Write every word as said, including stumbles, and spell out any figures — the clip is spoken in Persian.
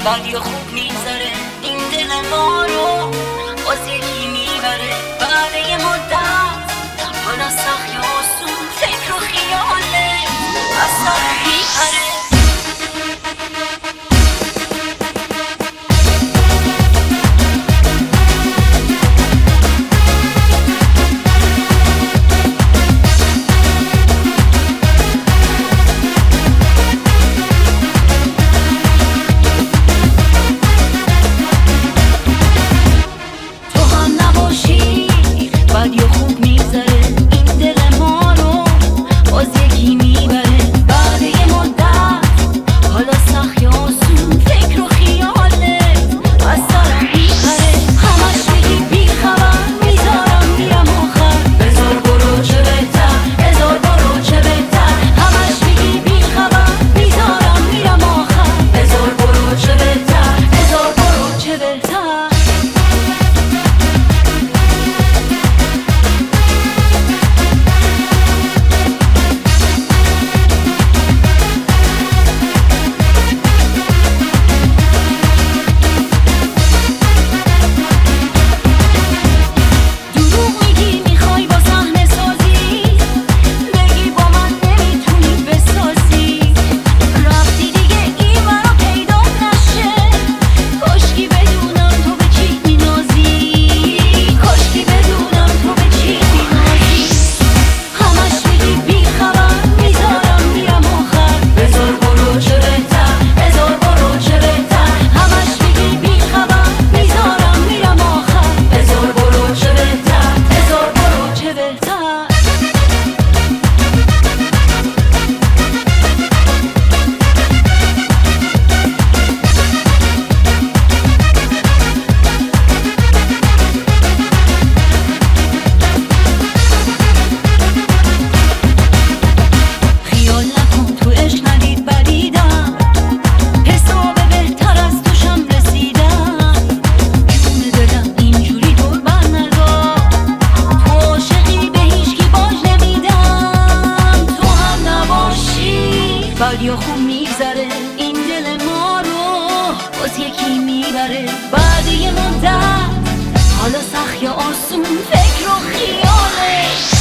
بد یا خوب میگذره این دل ما رو باز یکی میبره بعد یه مدت حالا سخت یا آسون فکر و خیاله از سر میپره بد یا خوب میگذره این دل ما رو باز یکی میبره بعد یه مدت حالا سخت یا آسون فکر و خیاله از سرم میپره همش بگی بیخبر میذارم میرم آخر بذار برو چه بهتر بذار برو چه بهتر همش بگی بیخبر میذارم میرم آخر بذار برو چه بهتر بذار برو چه بهتر بد یا خوب میگذره این دل ما رو باز یکی میبره بعد یه مدت حالا سخت یا آسون فکر و خیاله